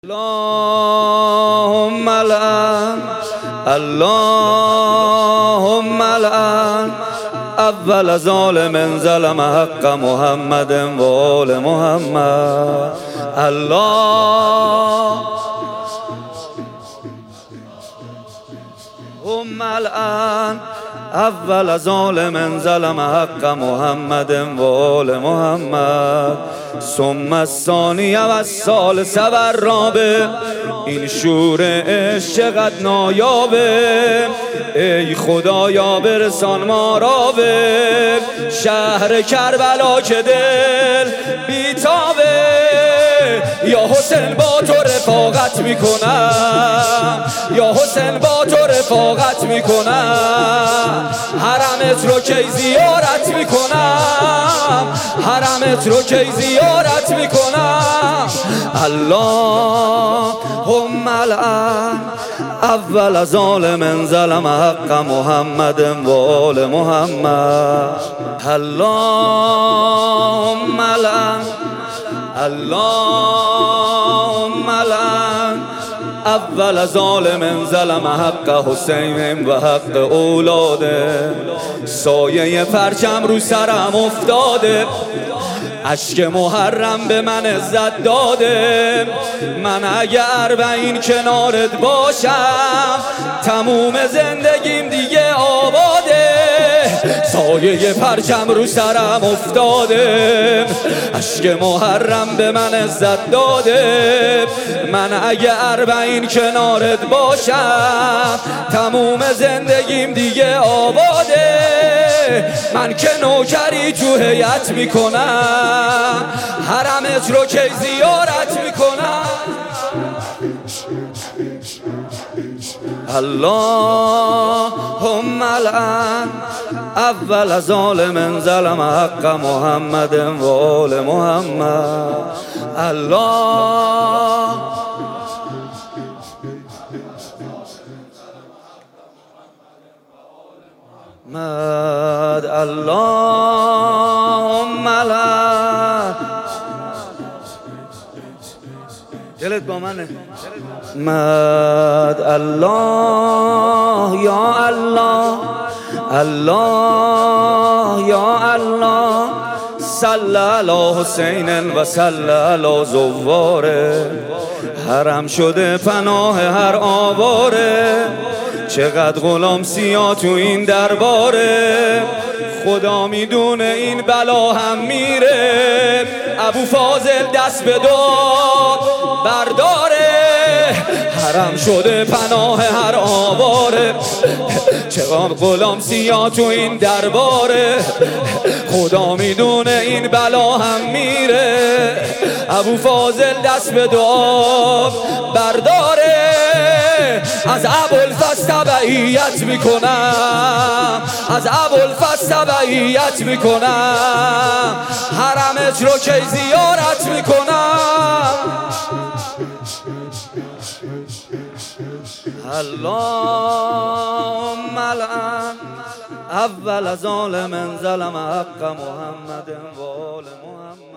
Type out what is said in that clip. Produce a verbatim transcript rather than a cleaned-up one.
اللهم لعن اللهم لعن اول ظالم ظلم حق محمد و آل محمد. اللهم لعن اول ظالم ظلم حق محمد و آل محمد. ثم الثانی و الثالث و الرابع. این شور عشق چقدر نایابه، ای خدایا برسان ما را به شهر کربلا که دل بیتابه. یا حسین با تو رفاقت میکنم، یا حسین با تو رفاقت میکنم، حرمت رو کی زیارت میکنم، حرمت رو کی زیارت میکنم. اللهم لعن اول ظالم ظلم حق محمد و آل محمد. اللهم لعن اللهم لعن اول ظالم ظلم حق حسین و حق اولاده. سایه پرچم رو سرم افتاده، اشک محرم به من عزت داده. من اگه اربعین کنارت باشم تموم زندگیم دیگه آباده. سایه پرچم رو سرم افتاده، اشک محرم به من عزت داده. من اگه اربعین کنارت باشم تموم زندگیم دیگه آباده. من که نوکری تو هیئت میکنم، حرمت رو کی زیارت میکنم. اللهم لعن اول ظالم ظلم حق محمد و آل محمد. الله مد اللهم لعن. دلت با منه. مد الله یا الله الله یا الله. صلی علی حسین و صلی علی زواره. حرم شده پناه هر آواره، چقدر غلام سیاه تو این درباره. خدا میدونه این بلا هم میره، ابو فاضل دست به داد برداره. حرم شده پناه هر آواره، چقدر غلام سیاه تو این درباره. خدا میدونه این بلا هم میره، ابو فاضل دست به دعا برداره. از ابوالفضل تبعیت میکنم، از ابوالفضل تبعیت میکنم، حرمت رو کی زیارت میکنم. اللهم لعن اول ظالم ظلم حق محمد و آل محمد.